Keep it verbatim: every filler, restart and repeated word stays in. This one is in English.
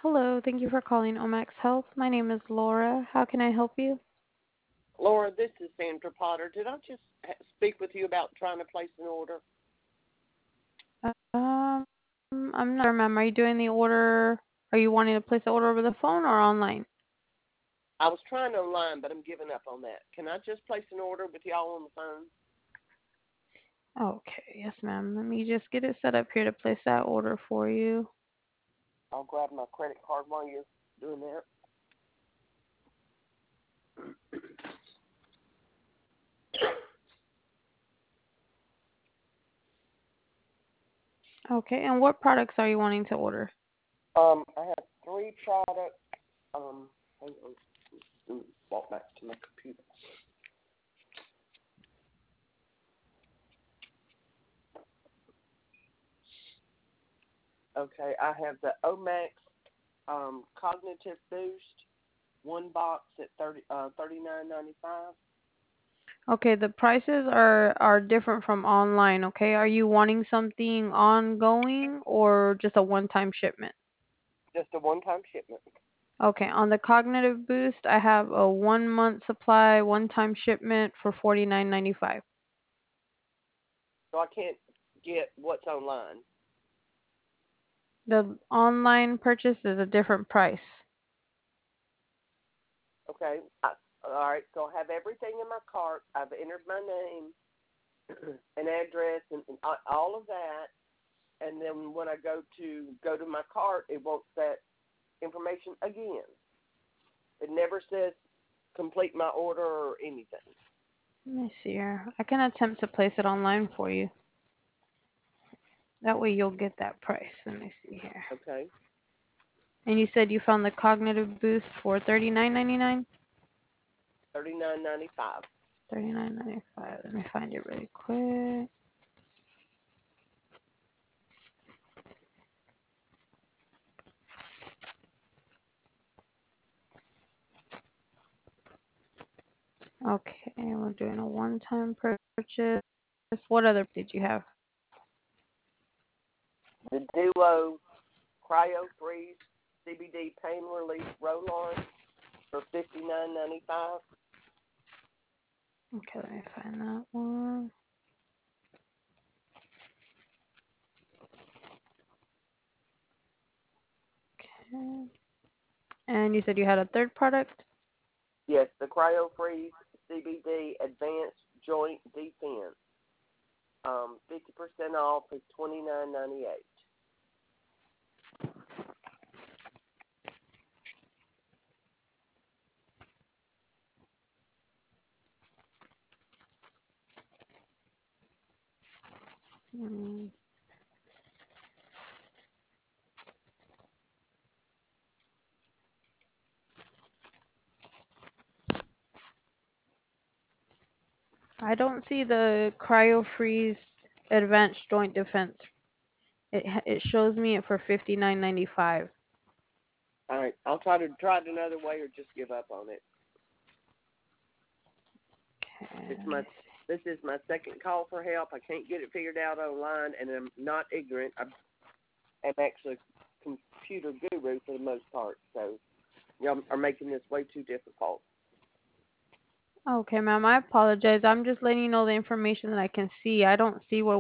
Hello, thank you for calling Omax Health. My name is Laura. How can I help you? Laura, this is Sandra Potter. Did I just ha- speak with you about trying to place an order? Um, I'm not sure, ma'am. Are you doing the order? Are you wanting to place the order over the phone or online? I was trying online, but I'm giving up on that. Can I just place an order with y'all on the phone? Okay, yes, ma'am. Let me just get it set up here to place that order for you. I'll grab my credit card while you're doing that. Okay, and what products are you wanting to order? Um, I have three products. Um, hang on. Let me walk back to my computer. Okay, I have the Omax um, Cognitive Boost, one box at thirty uh thirty nine ninety five. Okay, the prices are are different from online, okay? Are you wanting something ongoing or just a one-time shipment? Just a one time shipment. Okay, on the Cognitive Boost, I have a one month supply, one time shipment for forty-nine ninety-five. So I can't get what's online. The online purchase is a different price. Okay. I, all right. So I have everything in my cart. I've entered my name, an address, and, and all of that. And then when I go to go to my cart, it wants that information again. It never says complete my order or anything. Let me see here. I can attempt to place it online for you. That way you'll get that price. Let me see here. Okay. And you said you found the Cognitive Boost for thirty-nine ninety-nine? Thirty nine ninety five. thirty-nine ninety-five. Let me find it really quick. Okay, we're doing a one-time purchase. What other did you have? The Duo Cryo Freeze C B D Pain Relief Roll On for fifty nine ninety five. Okay, let me find that one. Okay. And you said you had a third product? Yes, the Cryo Freeze C B D Advanced Joint Defense. Um, fifty percent off is twenty nine ninety eight. Hmm. I don't see the Cryo Freeze Advanced Joint Defense. It ha- it shows me it for fifty-nine ninety-five. All right, I'll try to try it another way or just give up on it. It's my Okay. this is my second call for help. I can't get it figured out online, and I'm not ignorant. I'm, I'm actually a computer guru for the most part, so y'all are making this way too difficult. Okay, ma'am. I apologize. I'm just letting you know the information that I can see. I don't see what